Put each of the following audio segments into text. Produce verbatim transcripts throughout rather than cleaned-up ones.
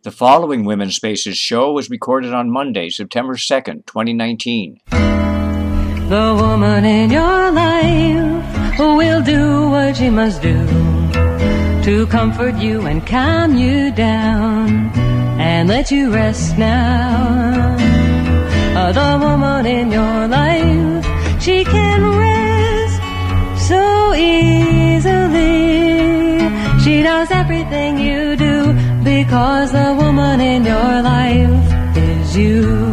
The following Women's Spaces show was recorded on Monday, September second, twenty nineteen. The woman in your life will do what she must do to comfort you and calm you down and let you rest now. Uh, the woman in your life, she can rest so easily. She knows everything you do because the woman in your life is you.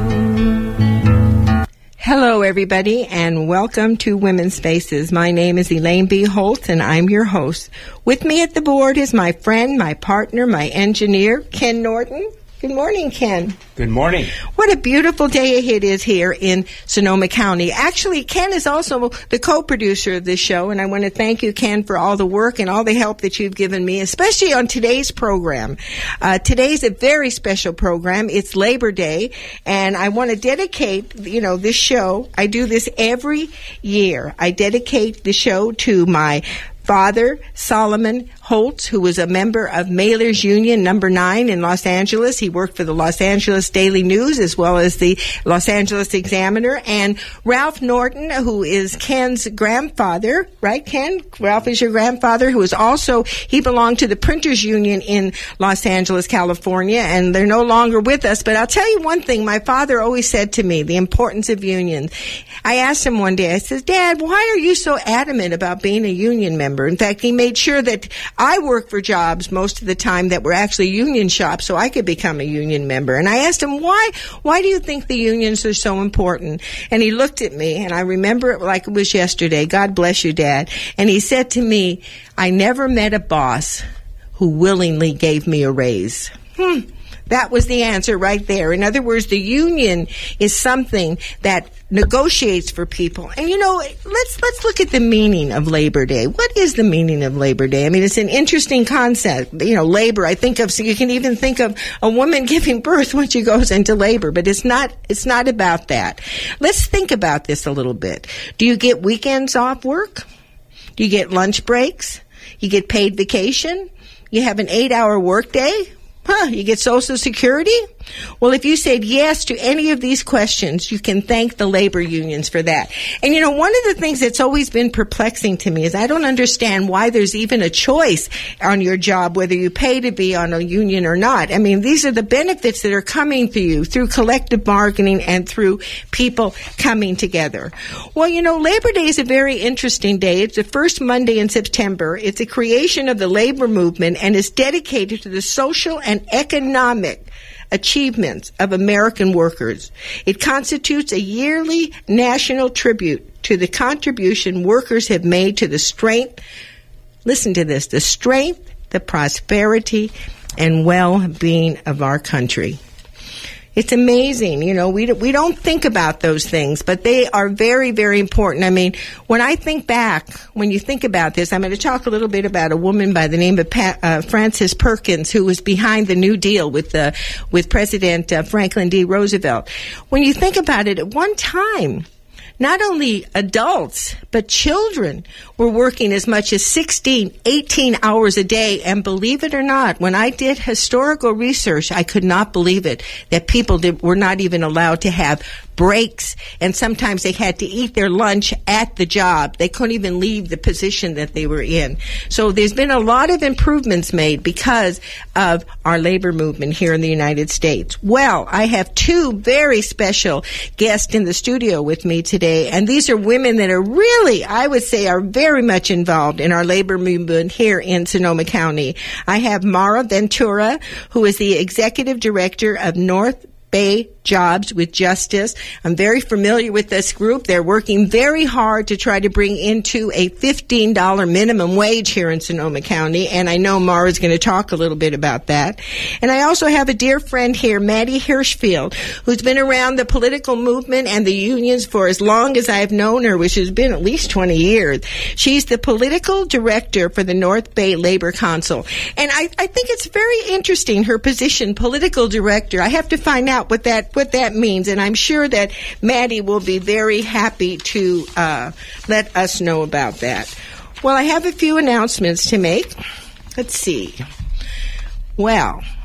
Hello, everybody, and welcome to Women's Spaces. My name is Elaine B. Holt, and I'm your host. With me at the board is my friend, my partner, my engineer, Ken Norton. Good morning, Ken. Good morning. What a beautiful day it is here in Sonoma County. Actually, Ken is also the co-producer of this show, and I want to thank you, Ken, for all the work and all the help that you've given me, especially on today's program. Uh, today's a very special program. It's Labor Day, and I want to dedicate, you know, this show. I do this every year. I dedicate the show to my father, Solomon Holtz, who was a member of Mailers Union number nine in Los Angeles. He worked for the Los Angeles Daily News as well as the Los Angeles Examiner. And Ralph Norton, who is Ken's grandfather, right, Ken? Ralph is your grandfather, who is also, he belonged to the Printers Union in Los Angeles, California, and they're no longer with us. But I'll tell you one thing, my father always said to me, the importance of unions. I asked him one day, I said, Dad, why are you so adamant about being a union member? In fact, he made sure that I worked for jobs most of the time that were actually union shops so I could become a union member. And I asked him, why, why do you think the unions are so important? And he looked at me, and I remember it like it was yesterday. God bless you, Dad. And he said to me, I never met a boss who willingly gave me a raise. Hmm. That was the answer right there. In other words, the union is something that negotiates for people. And, you know, let's let's look at the meaning of Labor Day. What is the meaning of Labor Day? I mean, it's an interesting concept. You know, labor, I think of, so you can even think of a woman giving birth when she goes into labor, but it's not, it's not about that. Let's think about this a little bit. Do you get weekends off work? Do you get lunch breaks? You get paid vacation? You have an eight-hour workday? Huh, you get Social Security? Well, if you said yes to any of these questions, you can thank the labor unions for that. And, you know, one of the things that's always been perplexing to me is I don't understand why there's even a choice on your job, whether you pay to be on a union or not. I mean, these are the benefits that are coming to you through collective bargaining and through people coming together. Well, you know, Labor Day is a very interesting day. It's the first Monday in September. It's a creation of the labor movement and is dedicated to the social and economic achievements of American workers. It constitutes a yearly national tribute to the contribution workers have made to the strength, listen to this, the strength, the prosperity, and well-being of our country. It's amazing, you know, we we don't think about those things, but they are very, very important. I mean, when I think back, when you think about this, I'm going to talk a little bit about a woman by the name of Pat, uh, Frances Perkins, who was behind the New Deal with the with President uh, Franklin D. Roosevelt. When you think about it, at one time, not only adults, but children were working as much as sixteen, eighteen hours a day. And believe it or not, when I did historical research, I could not believe it, that people did, were not even allowed to have breaks, and sometimes they had to eat their lunch at the job. They couldn't even leave the position that they were in. So there's been a lot of improvements made because of our labor movement here in the United States. Well, I have two very special guests in the studio with me today, and these are women that are really, I would say, are very much involved in our labor movement here in Sonoma County. I have Mara Ventura, who is the Executive Director of North Bay Jobs with Justice. I'm very familiar with this group. They're working very hard to try to bring into a fifteen dollars minimum wage here in Sonoma County, and I know Mara's going to talk a little bit about that. And I also have a dear friend here, Maddie Hirschfield, who's been around the political movement and the unions for as long as I've known her, which has been at least twenty years. She's the political director for the North Bay Labor Council. And I, I think it's very interesting, her position, political director. I have to find out what that what that means, and I'm sure that Maddie will be very happy to uh, let us know about that. Well, I have a few announcements to make. Let's see. Well,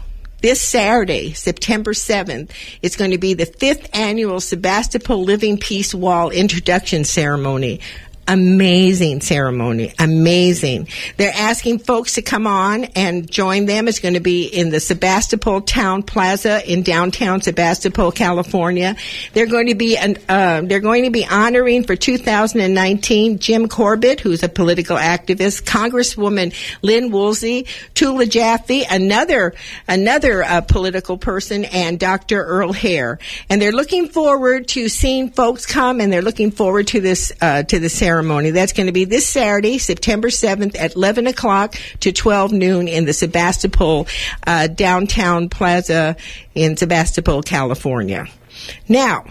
this Saturday, September seventh, it's going to be the fifth annual Sebastopol Living Peace Wall introduction ceremony. Amazing ceremony. Amazing. They're asking folks to come on and join them. It's going to be in the Sebastopol Town Plaza in downtown Sebastopol, California. They're going to be uh, they're going to be honoring for two thousand nineteen Jim Corbett, who's a political activist, Congresswoman Lynn Woolsey, Tula Jaffe, another another uh, political person, and Doctor Earl Hare. And they're looking forward to seeing folks come, and they're looking forward to this uh, to the ceremony. Ceremony. That's going to be this Saturday, September seventh at eleven o'clock to twelve noon in the Sebastopol uh, downtown plaza in Sebastopol, California. Now,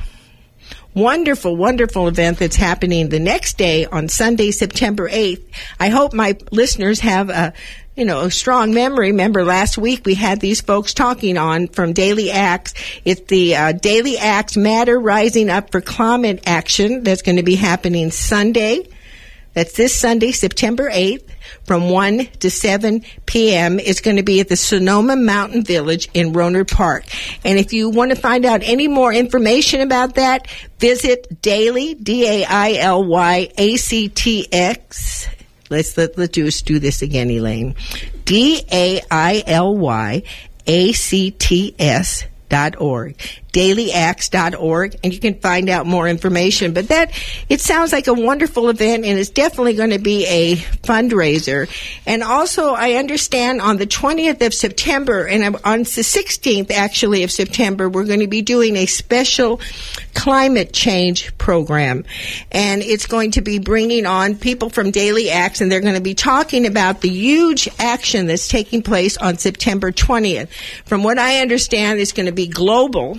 wonderful, wonderful event that's happening the next day on Sunday, September eighth. I hope my listeners have a You know, a strong memory. Remember last week we had these folks talking on from Daily Acts. It's the uh, Daily Acts Matter Rising Up for Climate Action that's going to be happening Sunday. That's this Sunday, September eighth, from one to seven p.m. It's going to be at the Sonoma Mountain Village in Rohnert Park. And if you want to find out any more information about that, visit Daily, D A I L Y A C T X. Let's let, let's do, do this again, Elaine. D A I L Y A C T S dot org. daily acts dot org, and you can find out more information. But that, it sounds like a wonderful event, and it's definitely going to be a fundraiser. And also, I understand on the twentieth of September, and on the sixteenth, actually, of September, we're going to be doing a special climate change program. And it's going to be bringing on people from Daily Acts, and they're going to be talking about the huge action that's taking place on September twentieth. From what I understand, it's going to be global.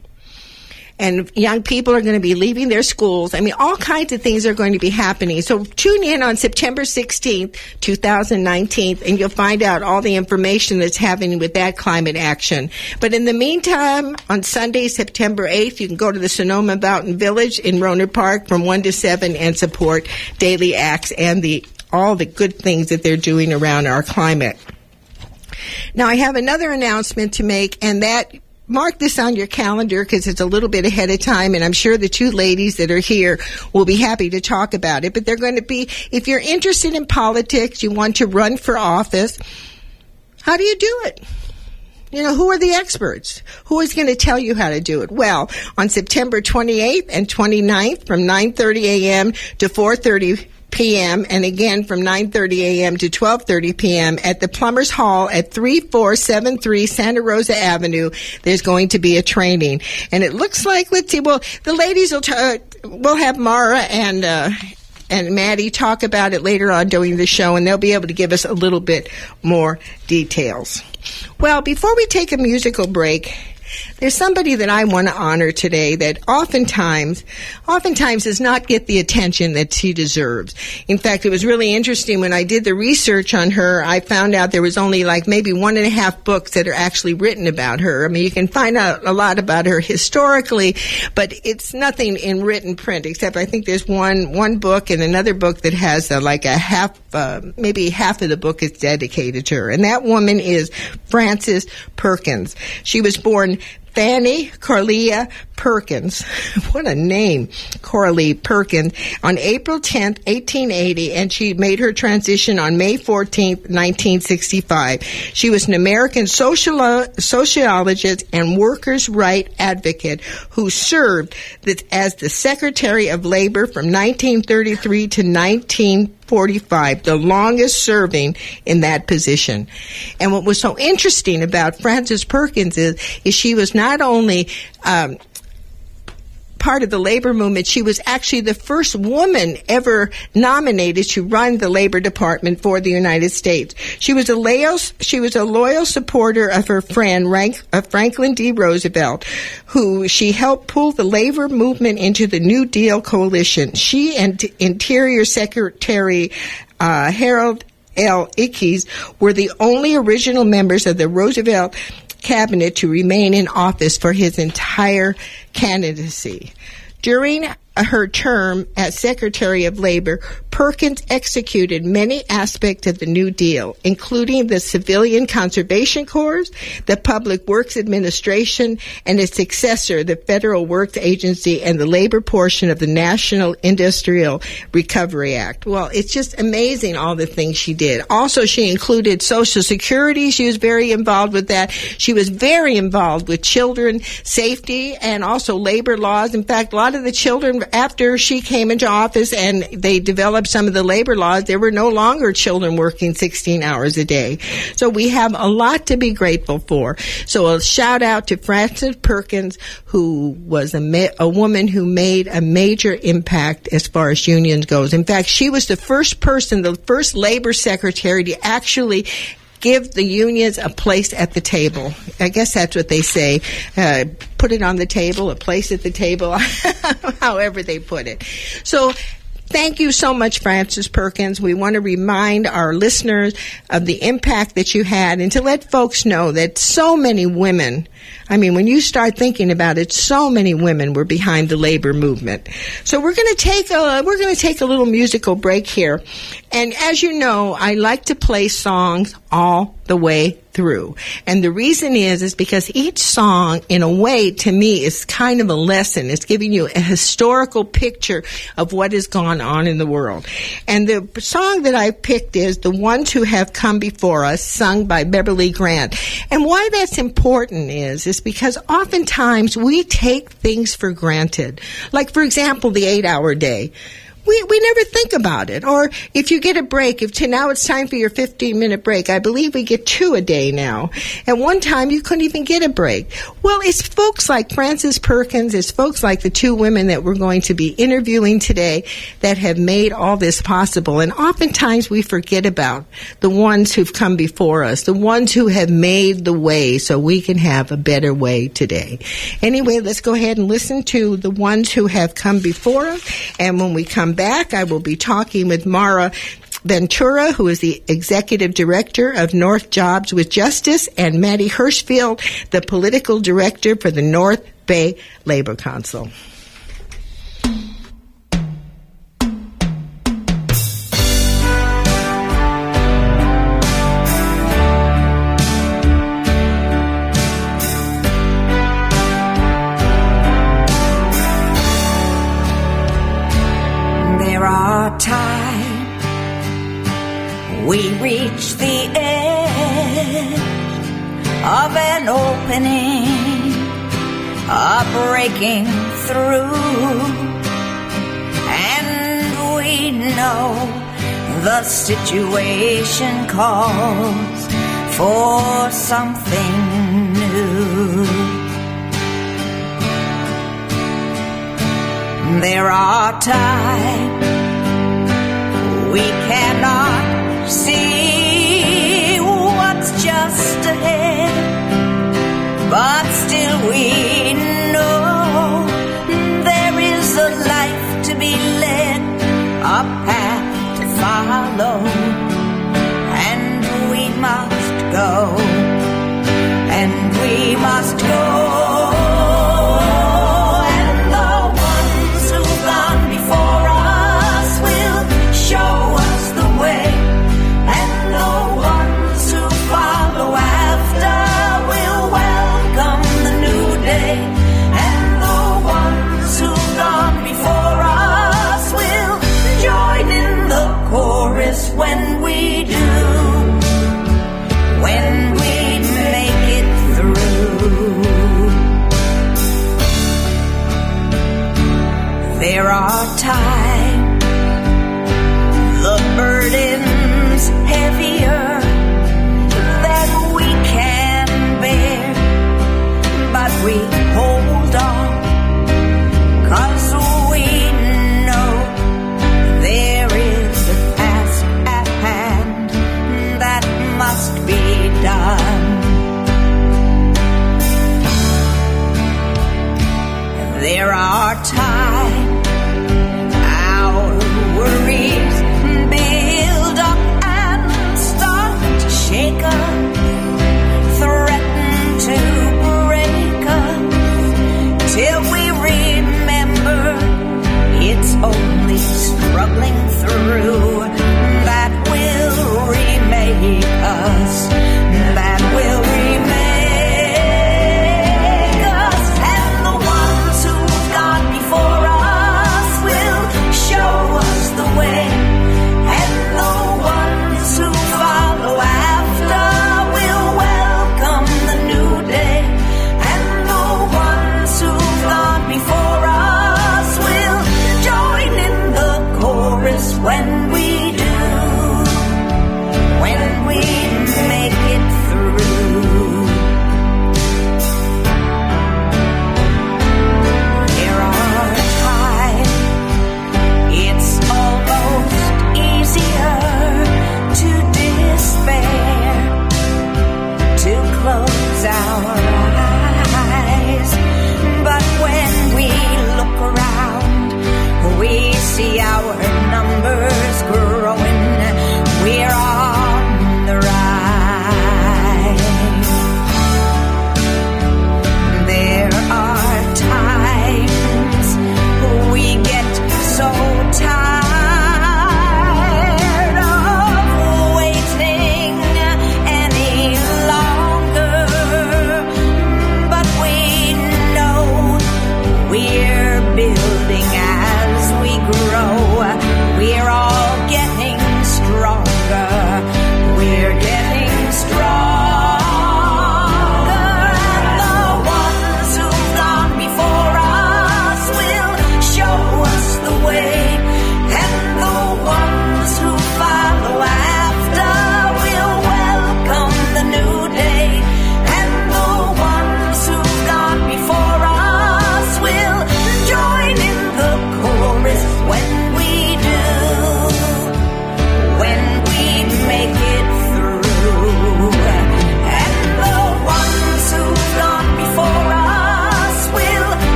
And young people are going to be leaving their schools. I mean, all kinds of things are going to be happening. So tune in on September sixteenth, twenty nineteen, and you'll find out all the information that's happening with that climate action. But in the meantime, on Sunday, September eighth, you can go to the Sonoma Mountain Village in Rohnert Park from one to seven and support Daily Acts and the all the good things that they're doing around our climate. Now, I have another announcement to make, and that mark this on your calendar because it's a little bit ahead of time, and I'm sure the two ladies that are here will be happy to talk about it. But they're going to be, if you're interested in politics, you want to run for office, how do you do it? You know, who are the experts? Who is going to tell you how to do it? Well, on September twenty-eighth and twenty-ninth from nine thirty a.m. to four thirty p.m. and again from nine thirty a.m. to twelve thirty p.m. at the Plumbers Hall at thirty-four seventy-three Santa Rosa Avenue. There's going to be a training, and it looks like, let's see, well, the ladies will t- uh, we'll have Mara and uh, and Maddie talk about it later on during the show, and they'll be able to give us a little bit more details. Well, before we take a musical break, there's somebody that I want to honor today that oftentimes, oftentimes does not get the attention that she deserves. In fact, it was really interesting when I did the research on her. I found out there was only like maybe one and a half books that are actually written about her. I mean, you can find out a lot about her historically, but it's nothing in written print except I think there's one one book and another book that has uh, like a half, uh, maybe half of the book is dedicated to her. And that woman is Frances Perkins. She was born Fanny Corleia Perkins. What a name, Coralie Perkins, on April tenth, eighteen eighty, and she made her transition on May fourteenth, nineteen sixty-five. She was an American sociolo- sociologist and workers' right advocate who served as the Secretary of Labor from nineteen thirty-three to nineteen forty-five, the longest serving in that position. And what was so interesting about Frances Perkins is, is she was not only um, part of the labor movement, she was actually the first woman ever nominated to run the Labor Department for the United States. She was a loyal, she was a loyal supporter of her friend Rank, uh, Franklin D. Roosevelt, who she helped pull the labor movement into the New Deal coalition. She and Interior Secretary uh, Harold L. Ickes were the only original members of the Roosevelt cabinet to remain in office for his entire candidacy. During her term as Secretary of Labor, Perkins executed many aspects of the New Deal, including the Civilian Conservation Corps, the Public Works Administration, and its successor, the Federal Works Agency, and the labor portion of the National Industrial Recovery Act. Well, it's just amazing all the things she did. Also, she included Social Security. She was very involved with that. She was very involved with children safety and also labor laws. In fact, a lot of the children, after she came into office and they developed some of the labor laws, there were no longer children working sixteen hours a day. So we have a lot to be grateful for. So a shout out to Frances Perkins, who was a, ma- a woman who made a major impact as far as unions goes. In fact, she was the first person, the first labor secretary to actually give the unions a place at the table. I guess that's what they say. Uh, put it on the table, a place at the table, however they put it. So thank you so much, Frances Perkins. We want to remind our listeners of the impact that you had and to let folks know that so many women, I mean, when you start thinking about it, so many women were behind the labor movement. So we're going to take a, we're going to take a little musical break here. And as you know, I like to play songs all the way through. And the reason is, is because each song, in a way, to me, is kind of a lesson. It's giving you a historical picture of what has gone on in the world. And the song that I picked is The Ones Who Have Come Before Us, sung by Beverly Grant. And why that's important is, is because oftentimes we take things for granted. Like, for example, the eight-hour day. We we never think about it. Or if you get a break, if to now it's time for your fifteen-minute break. I believe we get two a day now. At one time, you couldn't even get a break. Well, it's folks like Frances Perkins, it's folks like the two women that we're going to be interviewing today that have made all this possible. And oftentimes we forget about the ones who've come before us, the ones who have made the way so we can have a better way today. Anyway, let's go ahead and listen to The Ones Who Have Come Before Us. And when we come back, I will be talking with Mara Ventura, who is the Executive Director of North Jobs with Justice, and Maddie Hirschfield, the Political Director for the North Bay Labor Council. Time we reach the edge of an opening, a breaking through, and we know the situation calls for something new. There are times we cannot see what's just ahead, but still we know there is a life to be led, a path to follow, and we must go, and we must go. Day.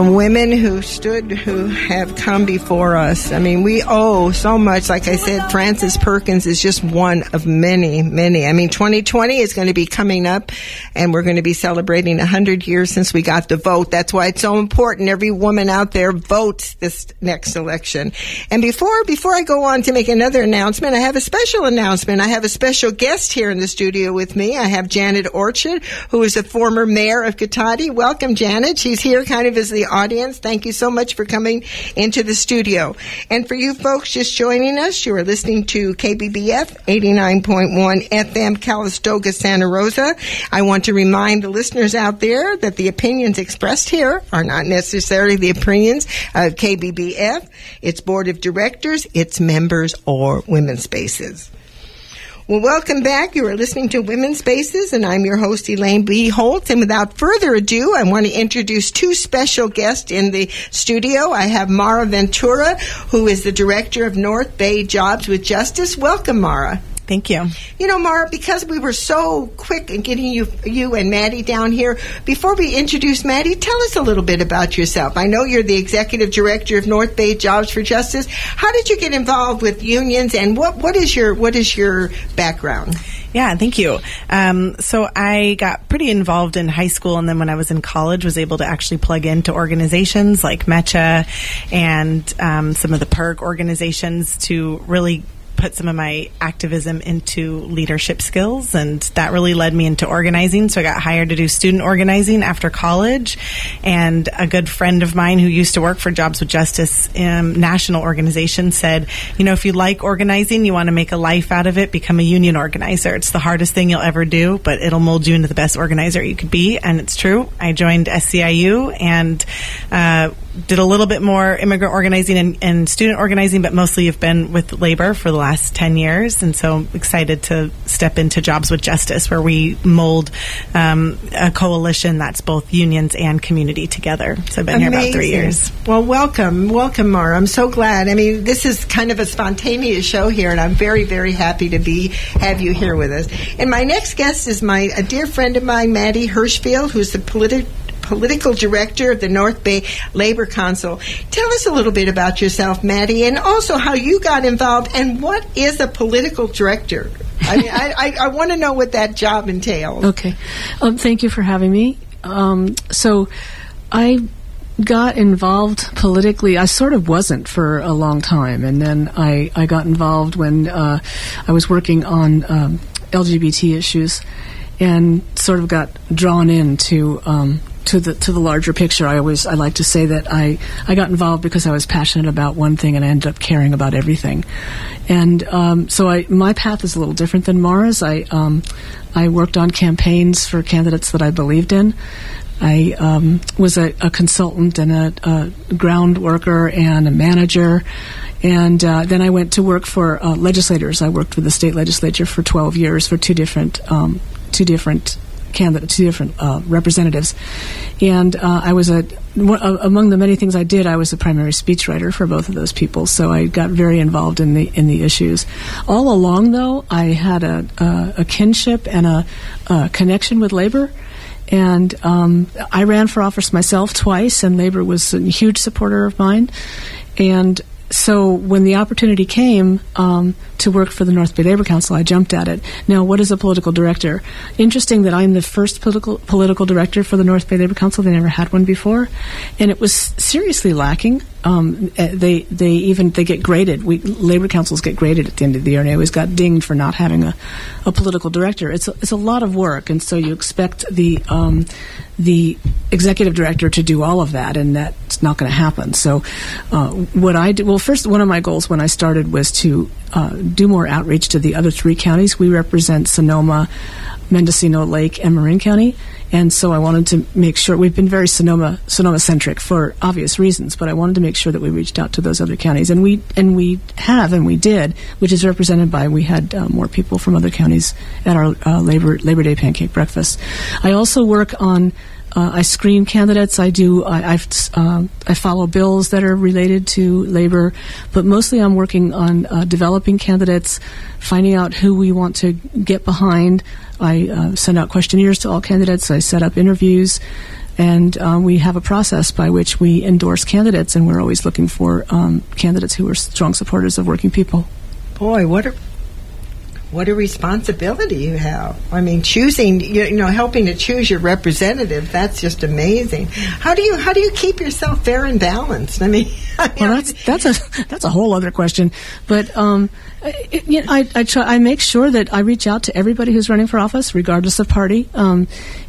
women who stood, who have come before us. I mean, we owe so much. Like I said, Frances Perkins is just one of many, many. I mean, twenty twenty is going to be coming up, and we're going to be celebrating one hundred years since we got the vote. That's why it's so important. Every woman out there votes this next election. And before, before I go on to make another announcement, I have a special announcement. I have a special guest here in the studio with me. I have Janet Orchard, who is a former mayor of Cotati. Welcome, Janet. She's here kind of as the audience. Thank you so much for coming into the studio. And for you folks just joining us, you are listening to K B B F eighty-nine point one F M, Calistoga, Santa Rosa. I want to remind the listeners out there that the opinions expressed here are not necessarily the opinions of K B B F, its board of directors, its members, or Women's Spaces. Well, welcome back. You are listening to Women's Spaces, and I'm your host, Elaine B. Holtz. And without further ado, I want to introduce two special guests in the studio. I have Mara Ventura, who is the director of North Bay Jobs with Justice. Welcome, Mara. Thank you. You know, Mara, because we were so quick in getting you you and Maddie down here, before we introduce Maddie, tell us a little bit about yourself. I know you're the executive director of North Bay Jobs for Justice. How did you get involved with unions, and what, what is your what is your background? Yeah, thank you. Um, so I got pretty involved in high school, and then when I was in college, was able to actually plug into organizations like MECHA and um, some of the P E R G organizations to really put some of my activism into leadership skills, and that really led me into organizing. So I got hired to do student organizing after college, and a good friend of mine who used to work for Jobs with Justice um, national organization said, you know, if you like organizing, you want to make a life out of it, become a union organizer. It's the hardest thing you'll ever do, but it'll mold you into the best organizer you could be. And it's true. I joined S C I U and uh, did a little bit more immigrant organizing and, and student organizing, but mostly have been with labor for the last ten years. And so I'm excited to step into Jobs with Justice, where we mold um, a coalition that's both unions and community together. So I've been Amazing. here about three years. Well, welcome. Welcome, Mara. I'm so glad. I mean, this is kind of a spontaneous show here, and I'm very, very happy to be have you here with us. And my next guest is my a dear friend of mine, Maddie Hirschfield, who's the political Political Director of the North Bay Labor Council. Tell us a little bit about yourself, Maddie, and also how you got involved, and what is a political director? I mean, I, I, I want to know what that job entails. Okay. Um, thank you for having me. Um, so I got involved politically. I sort of wasn't for a long time, and then I, I got involved when uh, I was working on um, L G B T issues, and sort of got drawn into um, to the to the larger picture. I always I like to say that I, I got involved because I was passionate about one thing, and I ended up caring about everything. And um, so I my path is a little different than Mara's. I um, I worked on campaigns for candidates that I believed in. I um, was a, a consultant and a, a ground worker and a manager. And uh, then I went to work for uh, legislators. I worked with the state legislature for twelve years for two different um, two different candidates, two different uh, representatives. And uh, I was a w- among the many things I did, I was a primary speechwriter for both of those people. So I got very involved in the in the issues. All along, though, I had a a, a kinship and a, a connection with labor. And um, I ran for office myself twice, and labor was a huge supporter of mine. And so when the opportunity came um, to work for the North Bay Labor Council, I jumped at it. Now, what is a political director? Interesting that I'm the first political political director for the North Bay Labor Council. They never had one before, and it was seriously lacking. Um, they they even they get graded. We labor councils get graded at the end of the year, and I always got dinged for not having a, a political director. It's a, it's a lot of work, and so you expect the um, the executive director to do all of that, and that's not going to happen. So, uh, what I did, well, first, one of my goals when I started was to uh, do more outreach to the other three counties. We represent Sonoma, Mendocino Lake, and Marin County. And so I wanted to make sure, we've been very Sonoma Sonoma-centric for obvious reasons, but I wanted to make sure that we reached out to those other counties. And we and we have, and we did, which is represented by, we had uh, more people from other counties at our uh, Labor Labor Day pancake breakfast. I also work on, uh, I screen candidates. I do, I, I've, uh, I follow bills that are related to labor, but mostly I'm working on uh, developing candidates, finding out who we want to get behind. I uh, send out questionnaires to all candidates. I set up interviews. And um, we have a process by which we endorse candidates, and we're always looking for um, candidates who are strong supporters of working people. Boy, what a what a responsibility you have. I mean, choosing, you know, helping to choose your representative, that's just amazing. How do you how do you keep yourself fair and balanced? I mean, I mean well, that's that's a that's a whole other question. But um, it, you know, I I try I make sure that I reach out to everybody who's running for office, regardless of party. Um,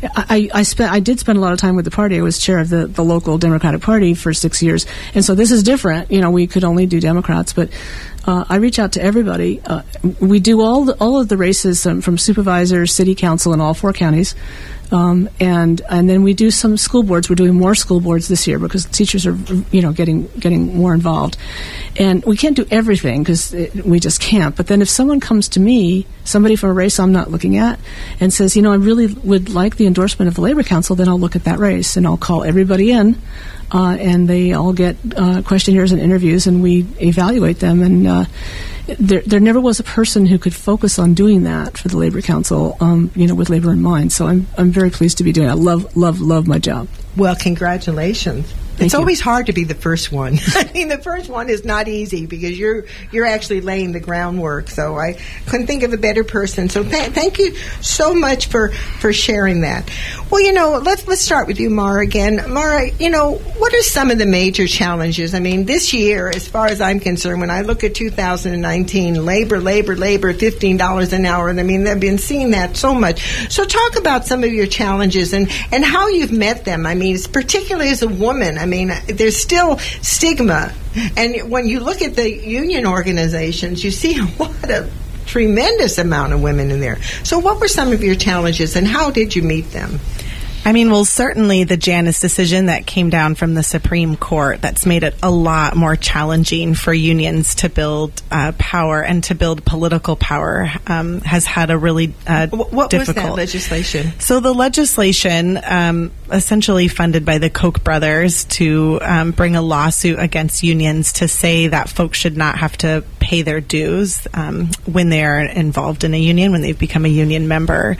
I I spent I did spend a lot of time with the party. I was chair of the, the local Democratic Party for six years, and so this is different. You know, we could only do Democrats, but Uh, I reach out to everybody. Uh, we do all the, all of the races um, from supervisor, city council in all four counties, um, and and then we do some school boards. We're doing more school boards this year because teachers are, you know, getting getting more involved, and we can't do everything because we just can't. But then if someone comes to me, somebody from a race I'm not looking at, and says, you know, I really would like the endorsement of the Labor Council, then I'll look at that race and I'll call everybody in. Uh, and they all get uh, questionnaires and interviews, and we evaluate them. And uh, there, there never was a person who could focus on doing that for the Labor Council, um, you know, with labor in mind. So I'm, I'm very pleased to be doing it. I love, love, love my job. Well, congratulations. Thank it's you. always hard to be the first one. I mean, the first one is not easy because you're you're actually laying the groundwork. So I couldn't think of a better person. So th- thank you so much for, for sharing that. Well, you know, let's let's start with you, Mara, again. Mara, you know, what are some of the major challenges? I mean, this year, as far as I'm concerned, when I look at two thousand nineteen, labor, labor, labor, fifteen dollars an hour, and I mean, they've been seeing that so much. So talk about some of your challenges and, and how you've met them. I mean, particularly as a woman, I mean, there's still stigma. And when you look at the union organizations, you see what a tremendous amount of women in there. So what were some of your challenges and how did you meet them? I mean, well, certainly the Janus decision that came down from the Supreme Court, that's made it a lot more challenging for unions to build uh, power and to build political power, um, has had a really uh, what, what difficult... was that legislation? So the legislation, um, essentially funded by the Koch brothers to um, bring a lawsuit against unions to say that folks should not have to pay their dues um, when they are involved in a union, when they've become a union member.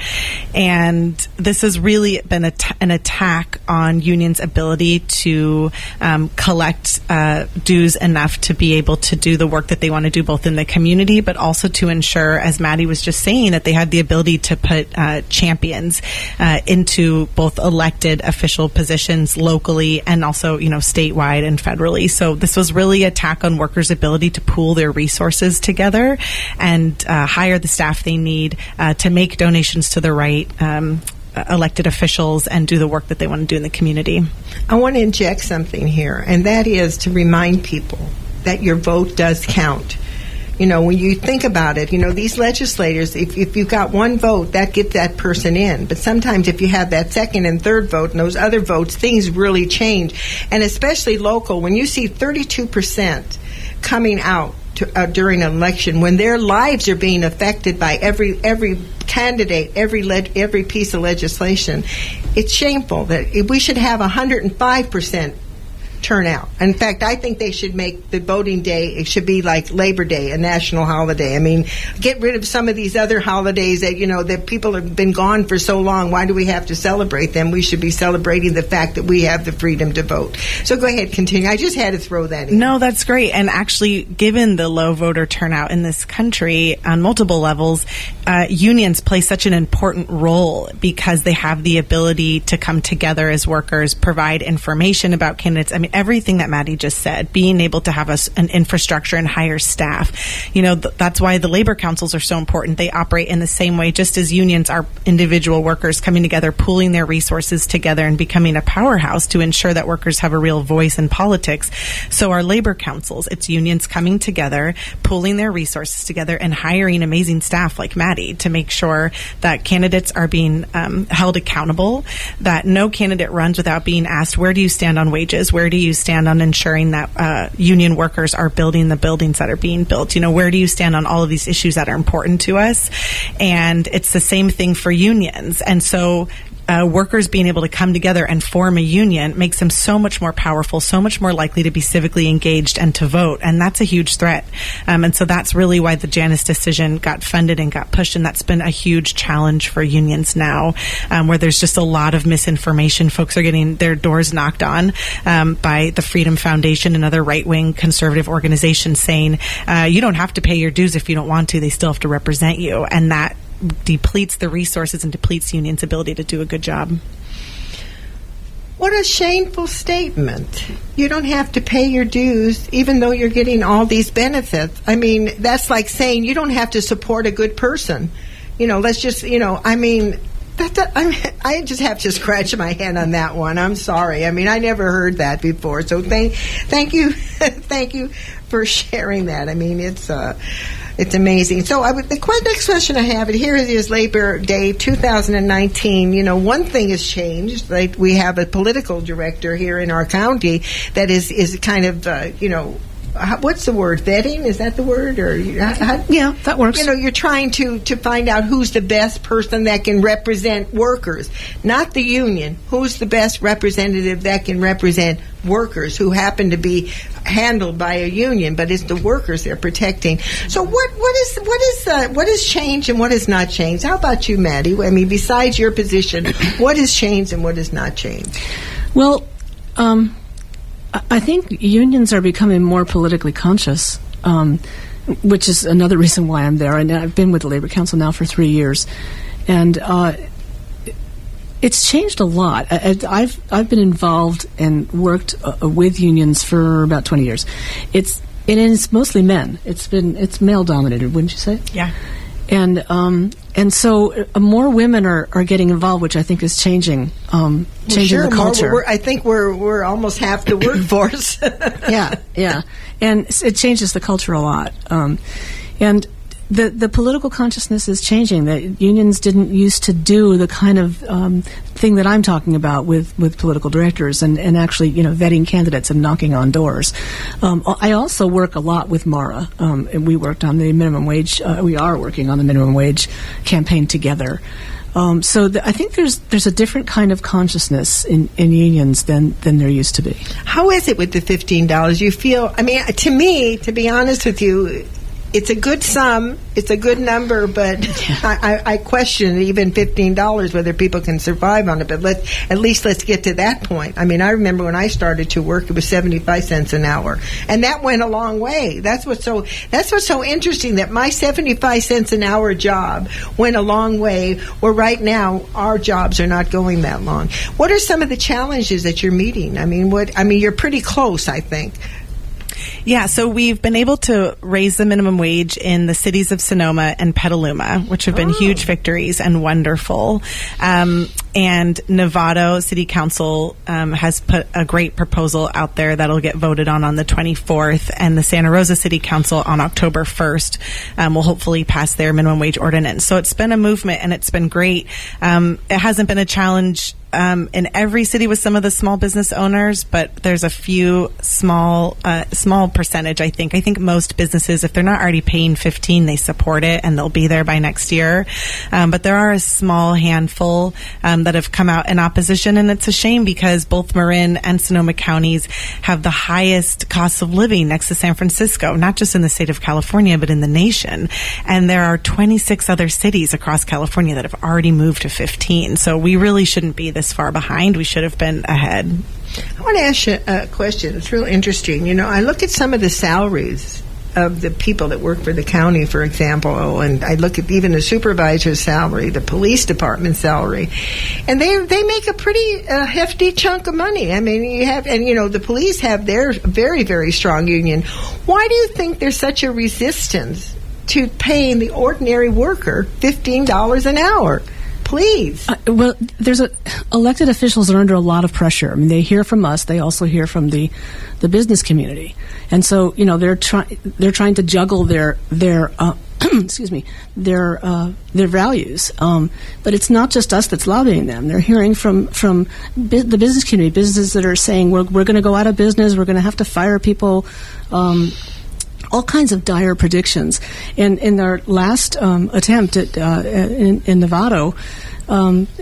And this has really been a t- an attack on unions' ability to um, collect uh, dues enough to be able to do the work that they want to do both in the community, but also to ensure, as Maddie was just saying, that they had the ability to put uh, champions uh, into both elected official positions locally and also, you know, statewide and federally. So this was really an attack on workers' ability to pool their resources together and uh, hire the staff they need uh, to make donations to the right um, elected officials and do the work that they want to do in the community. I want to inject something here, and that is to remind people that your vote does count. You know, when you think about it, you know, these legislators, if, if you've got one vote, that gets that person in. But sometimes if you have that second and third vote and those other votes, things really change. And especially local, when you see thirty-two percent coming out to, uh, during an election, when their lives are being affected by every every candidate, every le- every piece of legislation, it's shameful that we should have one hundred five percent turnout. In fact, I think they should make the voting day, it should be like Labor Day, a national holiday. I mean, get rid of some of these other holidays that, you know, that people have been gone for so long. Why do we have to celebrate them? We should be celebrating the fact that we have the freedom to vote. So go ahead, continue. I just had to throw that in. No, that's great. And actually, given the low voter turnout in this country on multiple levels, uh, unions play such an important role because they have the ability to come together as workers, provide information about candidates. I mean, everything that Maddie just said, being able to have a, an infrastructure and hire staff. You know, th- that's why the labor councils are so important. They operate in the same way, just as unions are individual workers coming together, pooling their resources together and becoming a powerhouse to ensure that workers have a real voice in politics. So our labor councils, it's unions coming together, pooling their resources together and hiring amazing staff like Maddie to make sure that candidates are being um, held accountable, that no candidate runs without being asked, where do you stand on wages? Where do you stand on ensuring that uh, union workers are building the buildings that are being built? You know, where do you stand on all of these issues that are important to us? And it's the same thing for unions. And so uh, workers being able to come together and form a union makes them so much more powerful, so much more likely to be civically engaged and to vote. And that's a huge threat. Um, and so that's really why the Janus decision got funded and got pushed. And that's been a huge challenge for unions now, um, where there's just a lot of misinformation. Folks are getting their doors knocked on um, by the Freedom Foundation and other right-wing conservative organizations saying, uh, you don't have to pay your dues if you don't want to. They still have to represent you. And that depletes the resources and depletes unions' ability to do a good job. What a shameful statement. You don't have to pay your dues even though you're getting all these benefits. I mean, that's like saying you don't have to support a good person. You know, let's just, you know, I mean, that, that I, mean, I just have to scratch my head on that one. I'm sorry. I mean, I never heard that before. So thank, thank you, thank you for sharing that. I mean, it's uh, it's amazing. So I would, the qu- next question I have, and here it is, Labor Day two thousand nineteen. You know, one thing has changed. Like we have a political director here in our county that is is kind of uh, you know. How, what's the word? Vetting? Is that the word? Or how, yeah, that works. You know, you're trying to, to find out who's the best person that can represent workers, not the union. Who's the best representative that can represent workers who happen to be handled by a union, but it's the workers they're protecting. So what what is what is uh, what has changed and what has not changed? How about you, Maddie? I mean, besides your position, what has changed and what has not changed? Well, um. I think unions are becoming more politically conscious, um, which is another reason why I'm there. And I've been with the Labor Council now for three years, and uh, it's changed a lot. I, I've I've been involved and worked uh, with unions for about twenty years. It's and it's mostly men. It's been it's male dominated, wouldn't you say? Yeah. And um, and so uh, more women are, are getting involved, which I think is changing um, changing well, sure, the culture. More, we're, I think we're we're almost half the workforce. yeah, yeah, and it changes the culture a lot. Um, and the the political consciousness is changing. That unions didn't used to do the kind of um, thing that I'm talking about with, with political directors and, and actually, you know, vetting candidates and knocking on doors. Um, I also work a lot with Mara, um, and we worked on the minimum wage. Uh, we are working on the minimum wage campaign together. Um, so th- I think there's there's a different kind of consciousness in, in unions than, than there used to be. How is it with the fifteen dollars? You feel? I mean, to me, to be honest with you, it's a good sum, it's a good number, but yeah. I, I, I question even fifteen dollars whether people can survive on it. But let at least let's get to that point. I mean, I remember when I started to work, it was seventy-five cents an hour, and that went a long way. That's what's so that's what's so interesting, that my seventy-five cents an hour job went a long way, where right now our jobs are not going that long. What are some of the challenges that you're meeting? I mean, what I mean, you're pretty close, I think. Yeah, so we've been able to raise the minimum wage in the cities of Sonoma and Petaluma, which have been oh. huge victories and wonderful. Um, and Novato City Council um, has put a great proposal out there that'll get voted on on the twenty-fourth, and the Santa Rosa City Council on October first um, will hopefully pass their minimum wage ordinance. So it's been a movement, and it's been great. Um, it hasn't been a challenge Um, in every city with some of the small business owners, but there's a few small, uh, small percentage. I think. I think most businesses, if they're not already paying fifteen, they support it and they'll be there by next year. Um, but there are a small handful um, that have come out in opposition, and it's a shame because both Marin and Sonoma counties have the highest cost of living next to San Francisco, not just in the state of California, but in the nation. And there are twenty-six other cities across California that have already moved to fifteen. So we really shouldn't be this far behind. We should have been ahead. I want to ask you a question. It's real interesting. You know, I look at some of the salaries of the people that work for the county, for example, and I look at even the supervisor's salary, the police department salary, and they they make a pretty uh, hefty chunk of money. I mean, you have, and you know, the police have their very, very strong union. Why do you think there's such a resistance to paying the ordinary worker fifteen dollars an hour? Please. Uh, well, there's a elected officials are under a lot of pressure. I mean, they hear from us. They also hear from the, the business community, and so you know they're trying they're trying to juggle their their uh, excuse me their uh, their values. Um, but it's not just us that's lobbying them. They're hearing from from bu- the business community, businesses that are saying we're we're going to go out of business. We're going to have to fire people. Um, all kinds of dire predictions. In in their last um, attempt at uh, in, in Novato, um,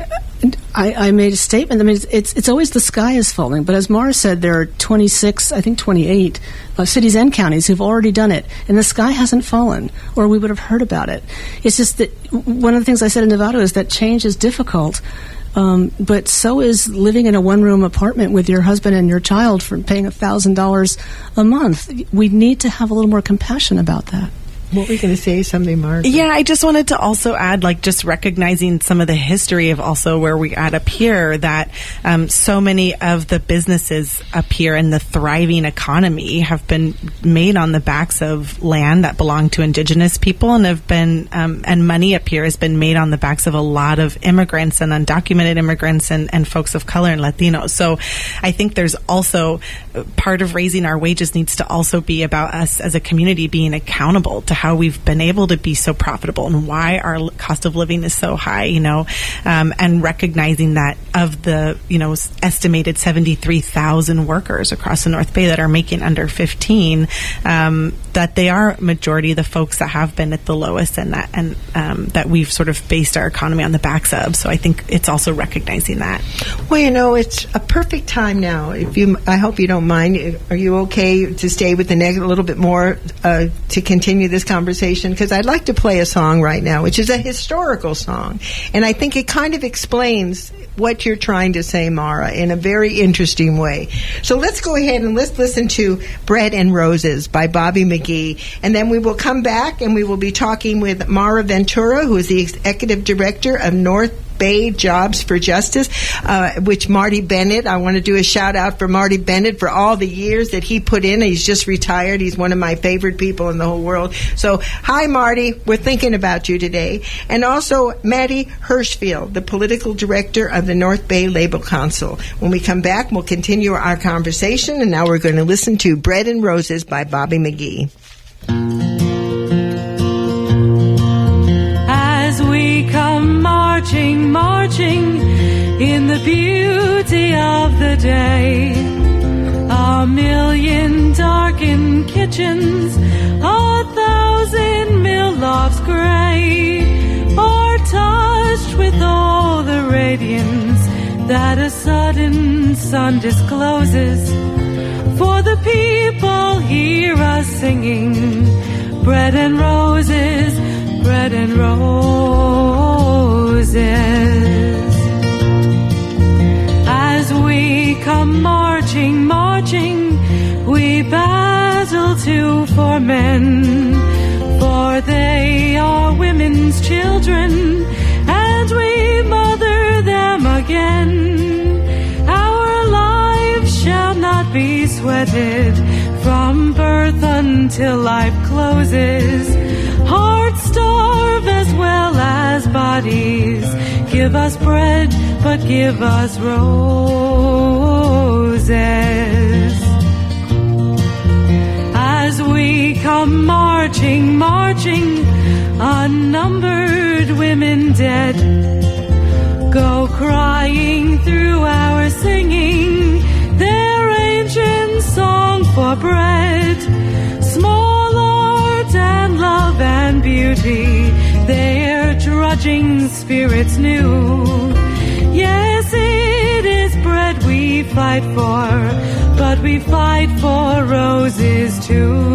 I, I made a statement. I mean, it's, it's it's always the sky is falling. But as Mara said, there are twenty-six, I think twenty-eight uh, cities and counties who've already done it, and the sky hasn't fallen, or we would have heard about it. It's just that one of the things I said in Nevada is that change is difficult. Um, but so is living in a one-room apartment with your husband and your child for paying one thousand dollars a month. We need to have a little more compassion about that. What were you going to say? Something, Mark? Yeah, I just wanted to also add, like, just recognizing some of the history of also where we at up here, that um, so many of the businesses up here in the thriving economy have been made on the backs of land that belong to indigenous people, and have been, um, and money up here has been made on the backs of a lot of immigrants and undocumented immigrants and, and folks of color and Latinos. So I think there's also part of raising our wages needs to also be about us as a community being accountable to how we've been able to be so profitable and why our cost of living is so high, you know, um, and recognizing that of the, you know, estimated seventy-three thousand workers across the North Bay that are making under fifteen, um, that they are majority of the folks that have been at the lowest, and that, and um, that we've sort of based our economy on the backs of. So I think it's also recognizing that. Well, you know, it's a perfect time now. If you, I hope you don't mind. Are you okay to stay with the next a little bit more uh, to continue this conversation? Because I'd like to play a song right now, which is a historical song, and I think it kind of explains what you're trying to say, Mara, in a very interesting way. So let's go ahead and let's listen to Bread and Roses by Bobby McGee, and then we will come back and we will be talking with Mara Ventura, who is the Executive Director of North Bay Jobs for Justice, uh, which Marty Bennett, I want to do a shout out for Marty Bennett for all the years that he put in. He's just retired. He's one of my favorite people in the whole world. So, hi Marty, we're thinking about you today. And also Maddie Hirschfield, the Political Director of the North Bay Labor Council. When we come back, we'll continue our conversation, and now we're going to listen to Bread and Roses by Bobby McGee. As we come marching, marching in the beauty of the day, a million darkened kitchens, a thousand mill lofts gray, are touched with all the radiance that a sudden sun discloses. For the people hear us singing, bread and roses, bread and roses. As we come marching, marching, we battle too for men, for they are women's children, and we mother them again. Our lives shall not be sweated from birth until life closes. Hearts starve as well as bodies. Give us bread, but give us roses. As we come marching, marching, unnumbered women dead go crying through our singing their ancient song for bread. Small art and love and beauty, their drudging spirits new. Yes, it is bread we fight for, but we fight for roses too.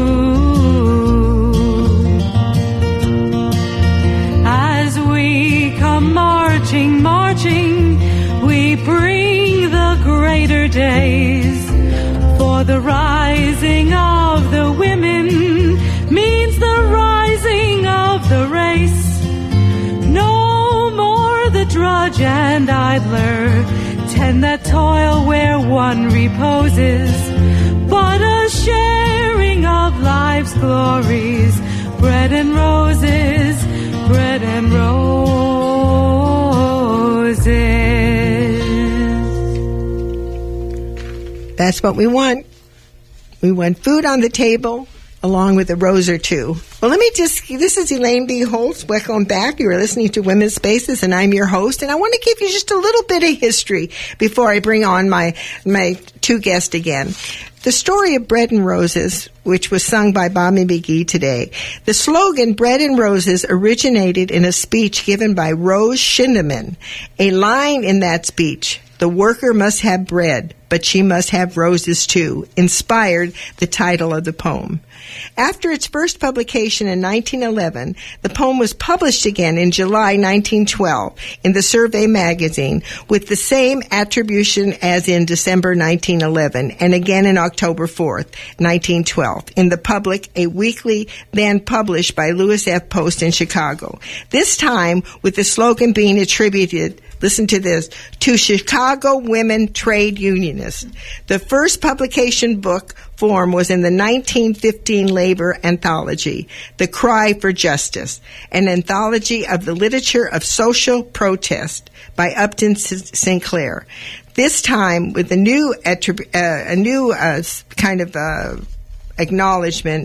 As we come marching, marching, we bring the greater days, for the rising of the women means the rising of the race. No more the drudge and idler tend that toil where one reposes, but a sharing of life's glories, bread and roses, bread and roses. That's what we want. We want food on the table, along with a rose or two. Well, let me just, this is Elaine B. Holtz. Welcome back. You are listening to Women's Spaces, and I'm your host. And I want to give you just a little bit of history before I bring on my, my two guests again. The story of Bread and Roses, which was sung by Bobby McGee today. The slogan, Bread and Roses, originated in a speech given by Rose Schindemann. A line in that speech, the worker must have bread, but she must have roses too, inspired the title of the poem. After its first publication in nineteen eleven, the poem was published again in July nineteen twelve in the Survey magazine with the same attribution as in December nineteen eleven, and again in October fourth, nineteen twelve, in The Public, a weekly then published by Louis F. Post in Chicago. This time with the slogan being attributed, listen to this, to Chicago women trade unionists. The first publication book form was in the nineteen fifteen labor anthology, The Cry for Justice, an anthology of the literature of social protest by Upton Sinclair. This time with a new, attrib- uh, a new uh, kind of uh, acknowledgement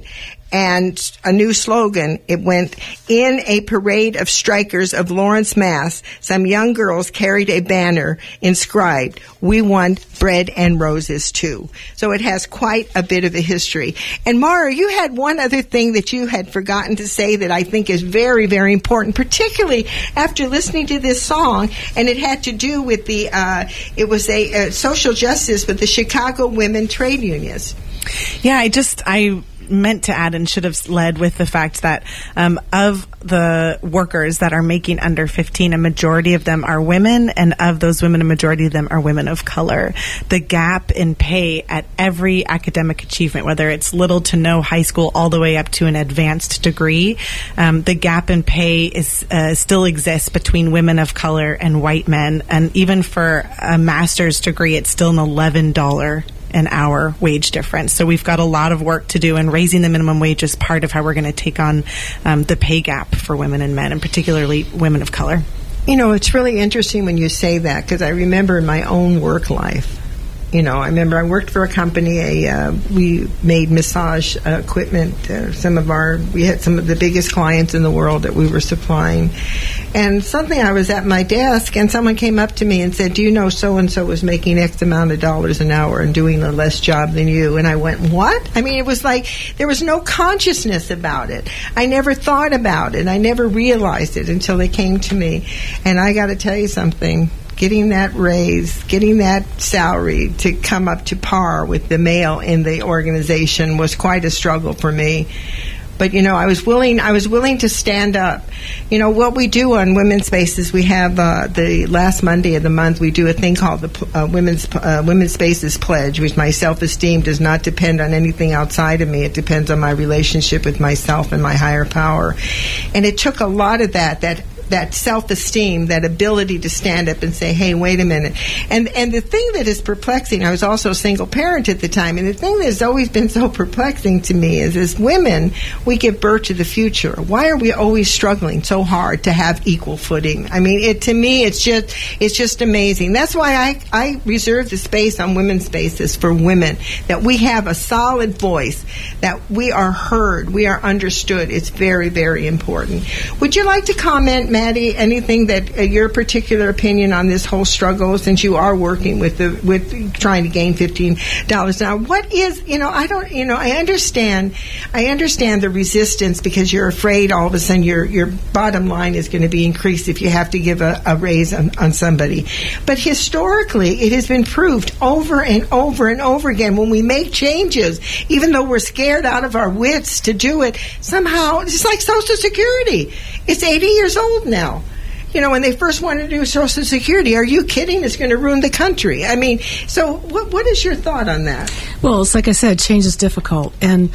and a new slogan. It went, in a parade of strikers of Lawrence, Mass, some young girls carried a banner inscribed, we want bread and roses too. So it has quite a bit of a history. And Mara, you had one other thing that you had forgotten to say that I think is very, very important, particularly after listening to this song, and it had to do with the, uh, it was a, a social justice with the Chicago women trade unions. Yeah, I just, I meant to add and should have led with the fact that um, of the workers that are making under fifteen, a majority of them are women, and of those women, a majority of them are women of color. The gap in pay at every academic achievement, whether it's little to no high school all the way up to an advanced degree, um, the gap in pay is uh, still exists between women of color and white men. And even for a master's degree, it's still an eleven dollars an hour wage difference. So we've got a lot of work to do, and raising the minimum wage is part of how we're going to take on um, the pay gap for women and men, and particularly women of color. You know, it's really interesting when you say that, because I remember in my own work life, you know, I remember I worked for a company, a, uh, we made massage uh, equipment, uh, some of our, we had some of the biggest clients in the world that we were supplying. And something, I was at my desk and someone came up to me and said, do you know so-and-so was making X amount of dollars an hour and doing a less job than you? And I went, what? I mean, it was like, there was no consciousness about it. I never thought about it. I never realized it until they came to me. And I got to tell you something. Getting that raise, getting that salary to come up to par with the male in the organization was quite a struggle for me. But, you know, I was willing, I was willing to stand up. You know, what we do on Women's Spaces, we have, uh, the last Monday of the month, we do a thing called the uh, Women's, uh, Women's Spaces Pledge, which my self-esteem does not depend on anything outside of me. It depends on my relationship with myself and my higher power. And it took a lot of that, that that self-esteem, that ability to stand up and say, hey, wait a minute. And and the thing that is perplexing, I was also a single parent at the time, and the thing that has always been so perplexing to me is, as women, we give birth to the future. Why are we always struggling so hard to have equal footing? I mean, it to me, it's just it's just amazing. That's why I, I reserve the space on Women's Spaces for women, that we have a solid voice, that we are heard, we are understood. It's very, very important. Would you like to comment, Maddie, anything that uh, your particular opinion on this whole struggle, since you are working with the with trying to gain fifteen dollars an hour? What is, you know, I don't, you know, I understand, I understand the resistance, because you're afraid all of a sudden your your bottom line is going to be increased if you have to give a, a raise on, on somebody. But historically, it has been proved over and over and over again, when we make changes, even though we're scared out of our wits to do it, somehow it's like Social Security. It's eighty years old now. You know, when they first wanted to do Social Security, are you kidding? It's going to ruin the country. I mean, so what, what is your thought on that? Well, it's like I said, change is difficult. And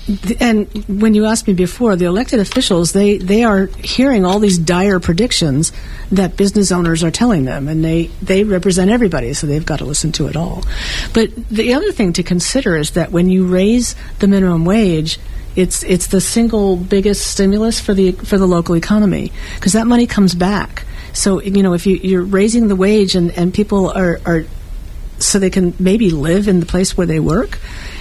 and when you asked me before, the elected officials, they, they are hearing all these dire predictions that business owners are telling them, and they, they represent everybody, so they've got to listen to it all. But the other thing to consider is that when you raise the minimum wage, It's it's the single biggest stimulus for the for the local economy, because that money comes back. So, you know, if you, you're raising the wage and, and people are, are so they can maybe live in the place where they work,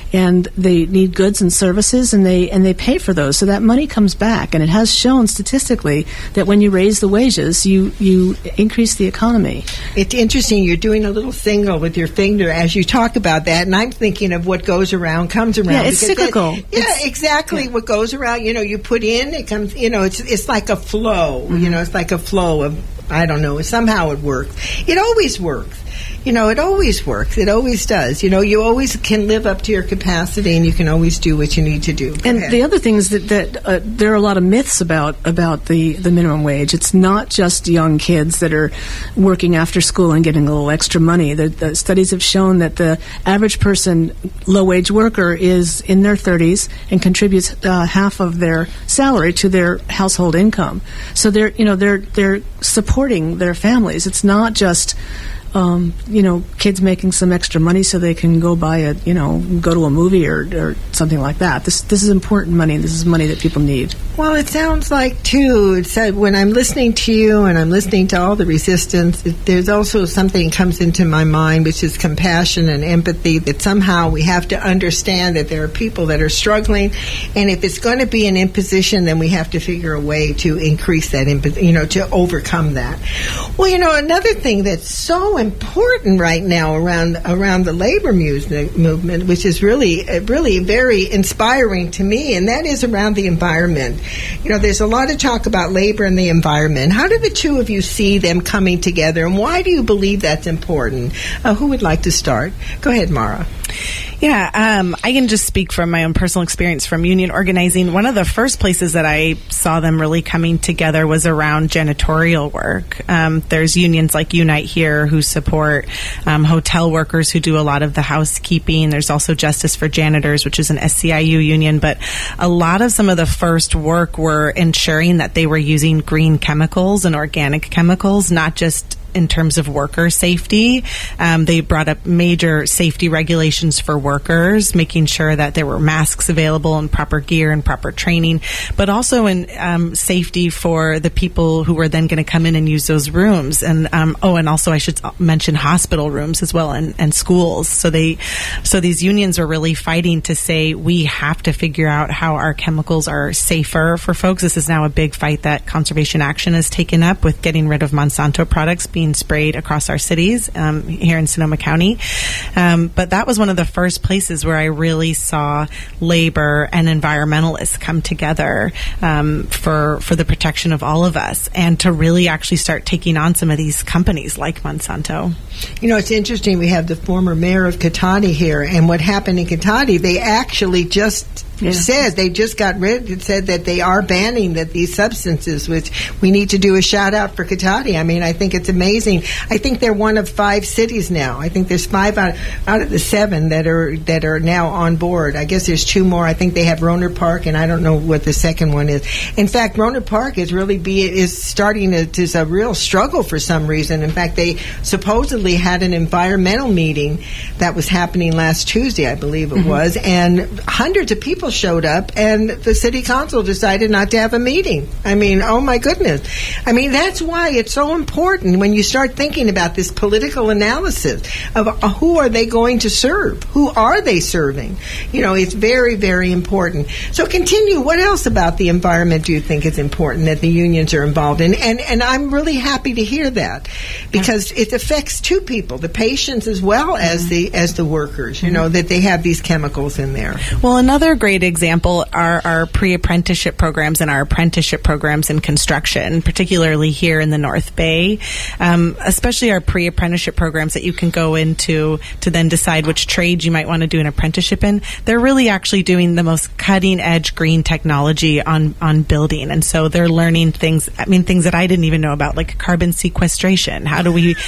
and they need goods and services, and they and they pay for those. So that money comes back, and it has shown statistically that when you raise the wages, you you increase the economy. It's interesting. You're doing a little signal with your finger as you talk about that, and I'm thinking of what goes around comes around. Yeah, it's cyclical. That, yeah, it's, exactly. Yeah. What goes around, you know, you put in, it comes. You know, it's it's like a flow. Mm-hmm. You know, it's like a flow of. I don't know. Somehow it works. It always works. You know, it always works. It always does. You know, you always can live up to your capacity, and you can always do what you need to do. Go and ahead. The other thing is that, that uh, there are a lot of myths about about the, the minimum wage. It's not just young kids that are working after school and getting a little extra money. The, the studies have shown that the average person, low-wage worker, is in their thirties and contributes uh, half of their salary to their household income. So they're, you know, they're they're supporting their families. It's not just Um, you know, kids making some extra money so they can go buy a, you know, go to a movie or, or something like that. This this is important money. This is money that people need. Well, it sounds like, too, it's, uh, when I'm listening to you and I'm listening to all the resistance, it, there's also something comes into my mind, which is compassion and empathy, that somehow we have to understand that there are people that are struggling, and if it's going to be an imposition, then we have to figure a way to increase that, impo- you know, to overcome that. Well, you know, another thing that's so important right now around around the labor music movement, which is really, really very inspiring to me, and that is around the environment. You know, there's a lot of talk about labor and the environment. How do the two of you see them coming together, and why do you believe that's important? Uh, who would like to start? Go ahead, Mara. Yeah, um, I can just speak from my own personal experience from union organizing. One of the first places that I saw them really coming together was around janitorial work. Um, there's unions like Unite Here who support um, hotel workers who do a lot of the housekeeping. There's also Justice for Janitors, which is an S C I U union. But a lot of some of the first work were ensuring that they were using green chemicals and organic chemicals, not just in terms of worker safety. Um, they brought up major safety regulations for workers, making sure that there were masks available and proper gear and proper training, but also in um, safety for the people who were then going to come in and use those rooms. And um, oh, and also I should mention hospital rooms as well, and, and schools. So they, so these unions are really fighting to say we have to figure out how our chemicals are safer for folks. This is now a big fight that Conservation Action has taken up with getting rid of Monsanto products being sprayed across our cities um, here in Sonoma County. Um, but that was one of the first places where I really saw labor and environmentalists come together um, for for the protection of all of us, and to really actually start taking on some of these companies like Monsanto. You know, it's interesting. We have the former mayor of Cotati here, and what happened in Cotati, they actually just yeah. said, they just got rid, it said that they are banning that these substances, which we need to do a shout out for Cotati. I mean, I think it's amazing. I think they're one of five cities now. I think there's five out, out of the seven that are that are now on board. I guess there's two more. I think they have Rohnert Park, and I don't know what the second one is. In fact, Rohnert Park is really be is starting to, is a real struggle for some reason. In fact, they supposedly had an environmental meeting that was happening last Tuesday, I believe it mm-hmm. was, and hundreds of people showed up, and the city council decided not to have a meeting. I mean, oh my goodness. I mean, that's why it's so important when you start thinking about this political analysis of uh, who are they going to serve? Who are they serving? You know, it's very, very important. So continue. What else about the environment do you think is important that the unions are involved in? And and I'm really happy to hear that, because it affects two people, the patients as well as the as the workers, you know, that they have these chemicals in there. Well, another great example are our pre-apprenticeship programs and our apprenticeship programs in construction, particularly here in the North Bay, um, especially our pre-apprenticeship programs that you can go into to then decide which trade you might want to do an apprenticeship in. They're really actually doing the most cutting-edge green technology on, on building, and so they're learning things, I mean, things that I didn't even know about, like carbon sequestration. How do we,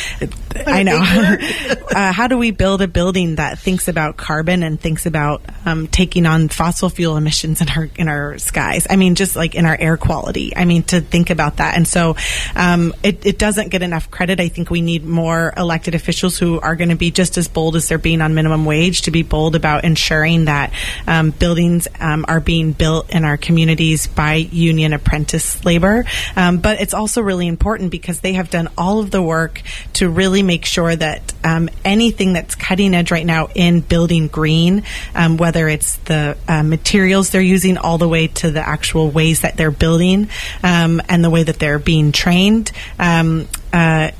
I know, uh, how do we build a building that thinks about carbon and thinks about um, taking on fossil fossil fuel emissions in our in our skies. I mean, just like in our air quality. I mean, to think about that. And so um, it, it doesn't get enough credit. I think we need more elected officials who are going to be just as bold as they're being on minimum wage to be bold about ensuring that um, buildings um, are being built in our communities by union apprentice labor. Um, but it's also really important because they have done all of the work to really make sure that um, anything that's cutting edge right now in building green, um, whether it's the uh, materials they're using all the way to the actual ways that they're building um, and the way that they're being trained, um, uh,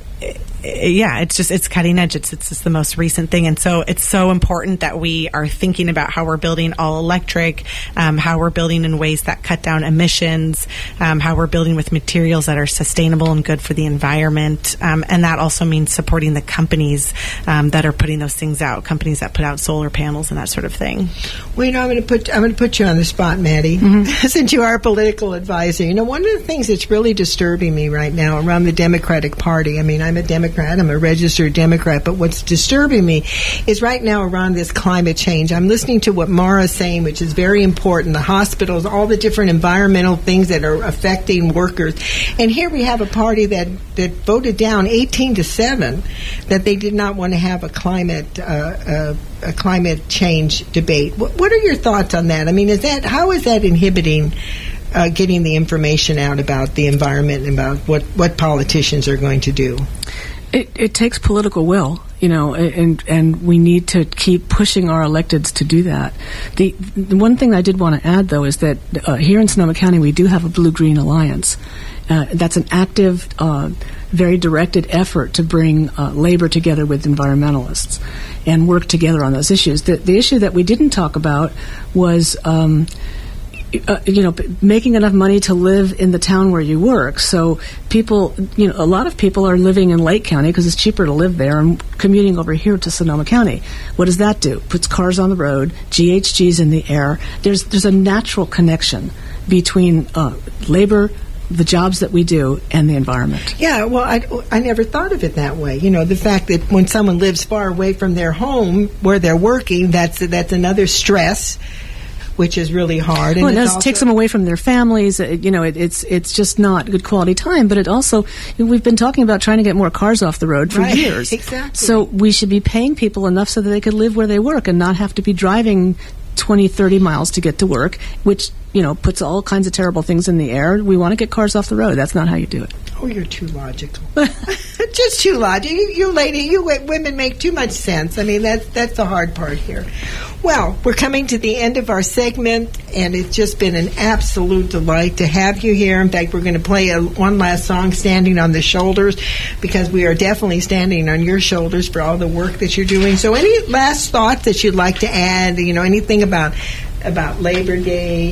yeah, it's just, it's cutting edge. It's, it's just the most recent thing. And so it's so important that we are thinking about how we're building all electric, um, how we're building in ways that cut down emissions, um, how we're building with materials that are sustainable and good for the environment. Um, and that also means supporting the companies um, that are putting those things out, companies that put out solar panels and that sort of thing. Well, you know, I'm going to put, I'm going to put you on the spot, Maddie, mm-hmm. since you are a political advisor. You know, one of the things that's really disturbing me right now around the Democratic Party, I mean, I'm a Democrat. I'm a registered Democrat, but what's disturbing me is right now around this climate change. I'm listening to what Mara's saying, which is very important. The hospitals, all the different environmental things that are affecting workers. And here we have a party that, that voted down eighteen to seven that they did not want to have a climate uh, uh, a climate change debate. What, what are your thoughts on that? I mean, is that how is that inhibiting uh, getting the information out about the environment and about what, what politicians are going to do? It, it takes political will, you know, and and we need to keep pushing our electeds to do that. The, the one thing I did want to add, though, is that uh, here in Sonoma County we do have a Blue-Green Alliance. Uh, that's an active, uh, very directed effort to bring uh, labor together with environmentalists and work together on those issues. The, the issue that we didn't talk about was Um, Uh, you know, making enough money to live in the town where you work. So people, you know, a lot of people are living in Lake County because it's cheaper to live there and commuting over here to Sonoma County. What does that do? Puts cars on the road, G H Gs in the air. There's there's a natural connection between uh, labor, the jobs that we do, and the environment. Yeah, well, I, I never thought of it that way. You know, the fact that when someone lives far away from their home where they're working, that's that's another stress, which is really hard. And well, it it does, takes them away from their families. Uh, you know, it, it's it's just not good quality time. But it also, you know, we've been talking about trying to get more cars off the road for right, years. Exactly. So we should be paying people enough so that they could live where they work and not have to be driving twenty, thirty miles to get to work, which, you know, puts all kinds of terrible things in the air. We want to get cars off the road. That's not how you do it. Oh, you're too logical. Just too logical. You, you lady, you w- women make too much sense. I mean, that's that's the hard part here. Well, we're coming to the end of our segment, and it's just been an absolute delight to have you here. In fact, we're going to play a, one last song, Standing on the Shoulders, because we are definitely standing on your shoulders for all the work that you're doing. So any last thoughts that you'd like to add, you know, anything about about Labor Day?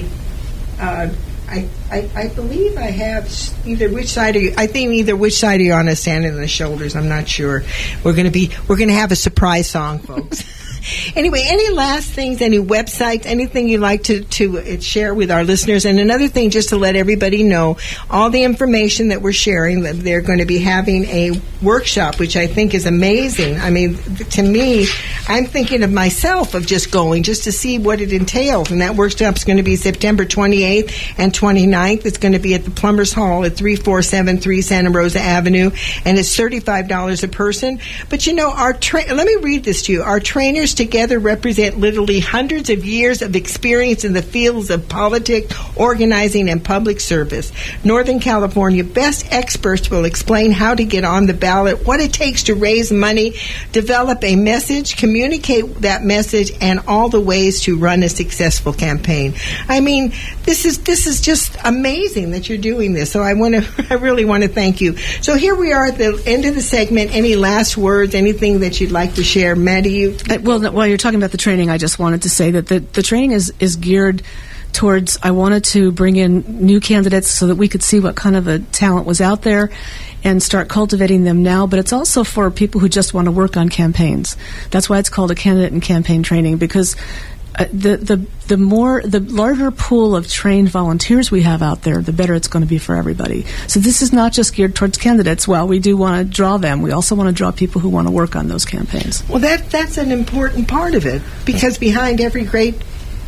Uh, I, I, I believe I have either which side are you, I think either which side are you on, a Standing on the Shoulders. I'm not sure. We're going to be, we're going to have a surprise song, folks. Anyway, any last things, any websites, anything you'd like to, to share with our listeners? And another thing, just to let everybody know, all the information that we're sharing, that they're going to be having a workshop, which I think is amazing. I mean, to me, I'm thinking of myself of just going, just to see what it entails. And that workshop is going to be September twenty-eighth and twenty-ninth. It's going to be at the Plumbers Hall at thirty-four seventy-three Santa Rosa Avenue, and it's thirty-five dollars a person. But, you know, our tra- let me read this to you. Our trainers together represent literally hundreds of years of experience in the fields of politics, organizing, and public service. Northern California best experts will explain how to get on the ballot, what it takes to raise money, develop a message, communicate that message, and all the ways to run a successful campaign. I mean, this is this is just amazing that you're doing this. So I want to, I really want to thank you. So here we are at the end of the segment. Any last words? Anything that you'd like to share, Maddie? You uh, well. While you're talking about the training, I just wanted to say that the, the training is, is geared towards, I wanted to bring in new candidates so that we could see what kind of a talent was out there and start cultivating them now, but it's also for people who just want to work on campaigns. That's why it's called a candidate and campaign training, because Uh, the, the the more the larger pool of trained volunteers we have out there, the better it's going to be for everybody. So this is not just geared towards candidates. While we do want to draw them, we also want to draw people who want to work on those campaigns. Well, that that's an important part of it, because behind every great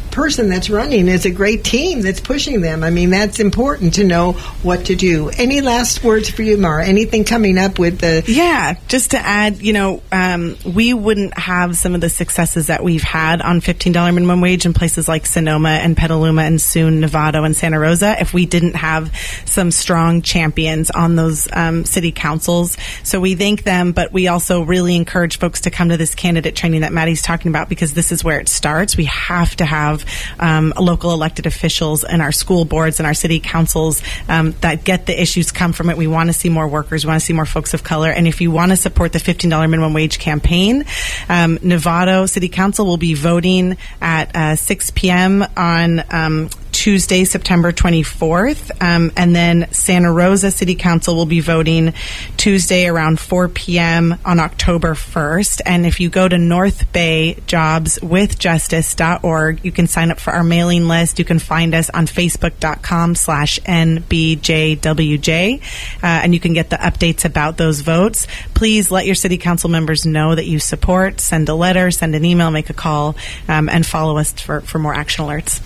person that's running is a great team that's pushing them. I mean, that's important to know what to do. Any last words for you, Mara? Anything coming up with the... Yeah, just to add, you know, um, we wouldn't have some of the successes that we've had on fifteen dollars minimum wage in places like Sonoma and Petaluma and soon Novato and Santa Rosa if we didn't have some strong champions on those um, city councils. So we thank them, but we also really encourage folks to come to this candidate training that Maddie's talking about, because this is where it starts. We have to have um, local elected officials and our school boards and our city councils um, that get the issues, come from it. We want to see more workers. We want to see more folks of color. And if you want to support the fifteen dollars minimum wage campaign, um, Novato City Council will be voting at uh, six p.m. on um, Tuesday, September twenty-fourth. Um, and then Santa Rosa City Council will be voting Tuesday around four p.m. on October first. And if you go to north bay jobs with justice dot org, you can sign up for our mailing list. You can find us on facebook.com slash NBJWJ, uh, and you can get the updates about those votes. Please let your city council members know that you support. Send a letter, send an email, make a call, um, and follow us for, for more action alerts.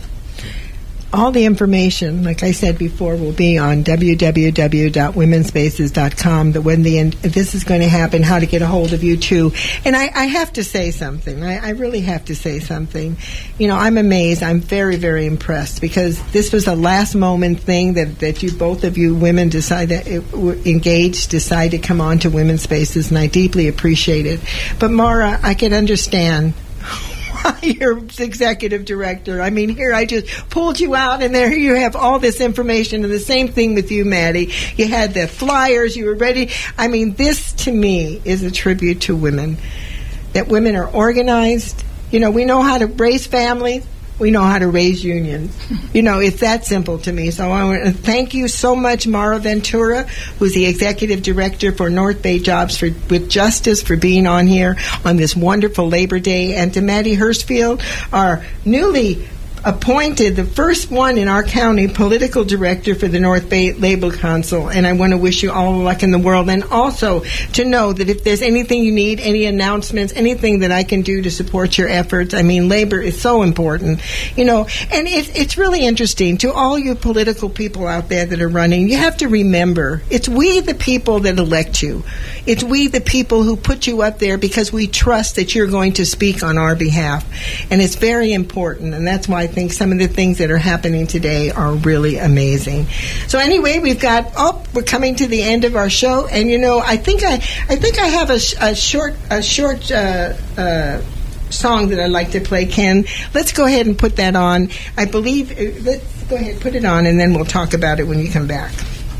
All the information, like I said before, will be on w w w dot women spaces dot com. That when the end, this is going to happen, how to get a hold of you too. And I, I have to say something. I, I really have to say something. You know, I'm amazed. I'm very, very impressed, because this was a last moment thing that, that you, both of you women, decided were engaged, decided to come on to Women's Spaces, and I deeply appreciate it. But Mara, I can understand. You're executive director. I mean, here I just pulled you out, and there you have all this information. And the same thing with you, Maddie. You had the flyers. You were ready. I mean, this to me is a tribute to women. That women are organized. You know, we know how to raise families. We know how to raise unions. You know, it's that simple to me. So I want to thank you so much, Mara Ventura, who's the executive director for North Bay Jobs for, with Justice, for being on here on this wonderful Labor Day, and to Maddie Hurstfield, our newly appointed, the first one in our county, political director for the North Bay Labor Council. And I want to wish you all the luck in the world. And also to know that if there's anything you need, any announcements, anything that I can do to support your efforts, I mean, labor is so important. You know, and it's, it's really interesting to all you political people out there that are running. You have to remember, it's we the people that elect you. It's we the people who put you up there because we trust that you're going to speak on our behalf. And it's very important. And that's why I think some of the things that are happening today are really amazing. So anyway, we've got, oh, we're coming to the end of our show, and you know, I think I, I think I have a, a short, a short uh, uh, song that I'd like to play. Ken, let's go ahead and put that on. I believe, uh, let's go ahead, put it on, and then we'll talk about it when you come back.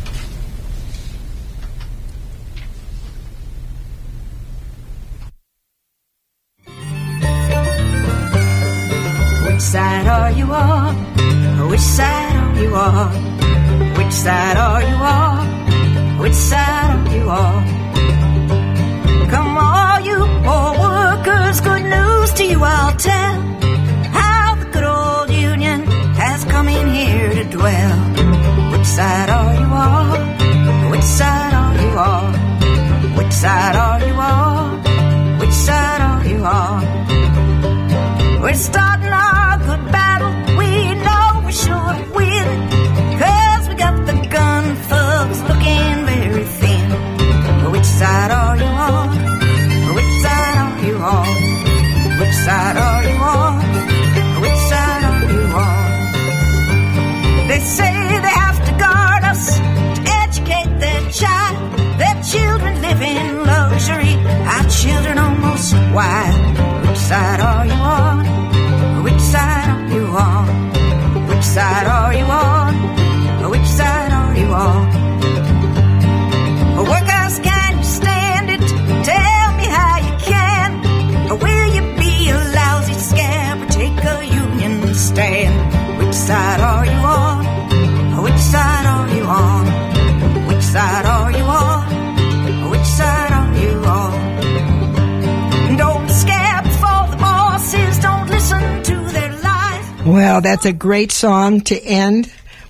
Which side are you on? Which side are you on? Which side are you on? Which side are you on? Come on, you poor workers, good news to you I'll tell. How the good old Union has come in here to dwell. Which side are you on? Which side are you on? Which side are you on? Which side are you on? We're starting our good battle, we know we're sure to win, 'cause we got the gun thugs looking very thin. Which side are you on? Which side are you on? Which side are you on? Which side are you on? They say they have to guard us to educate their child. Their children live in luxury, our children almost wild. Which side are you on? Which side are you on? Which side are you on? Which side are you on? Workers, can you stand it? Tell me how you can. Or will you be a lousy scab or take a union stand? Which side are you on? Which side are you on? Which side are you on? Which side are you on? Don't be scared before the bosses, don't listen to their lies. Well, that's a great song to end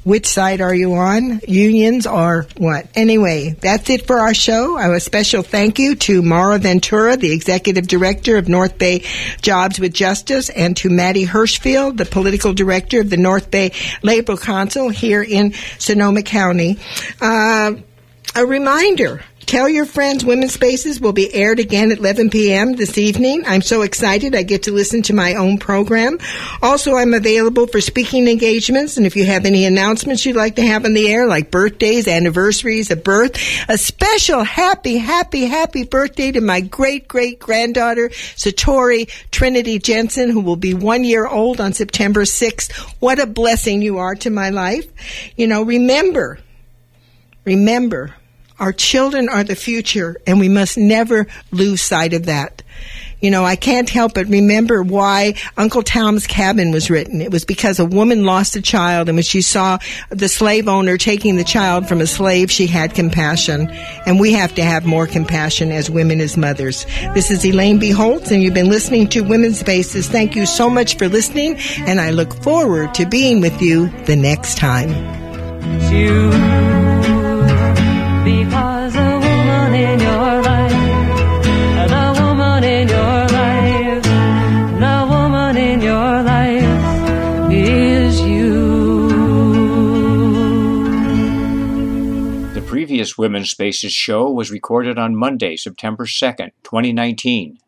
Which side are you on? Unions or what? Anyway, that's it for our show. A special thank you to Mara Ventura, the Executive Director of North Bay Jobs with Justice, and to Maddie Hirschfield, the Political Director of the North Bay Labor Council here in Sonoma County. Uh, a reminder. Tell your friends Women's Spaces will be aired again at eleven p.m. this evening. I'm so excited I get to listen to my own program. Also, I'm available for speaking engagements, and if you have any announcements you'd like to have on the air, like birthdays, anniversaries, a birth, a special happy, happy, happy birthday to my great-great-granddaughter, Satori Trinity Jensen, who will be one year old on September sixth. What a blessing you are to my life. You know, remember, remember, our children are the future, and we must never lose sight of that. You know, I can't help but remember why Uncle Tom's Cabin was written. It was because a woman lost a child, and when she saw the slave owner taking the child from a slave, she had compassion. And we have to have more compassion as women, as mothers. This is Elaine B. Holtz, and you've been listening to Women's Spaces. Thank you so much for listening, and I look forward to being with you the next time. You, because a woman in your life, the woman in your life, the woman in your life is you. The previous Women's Spaces show was recorded on Monday, September second, twenty nineteen.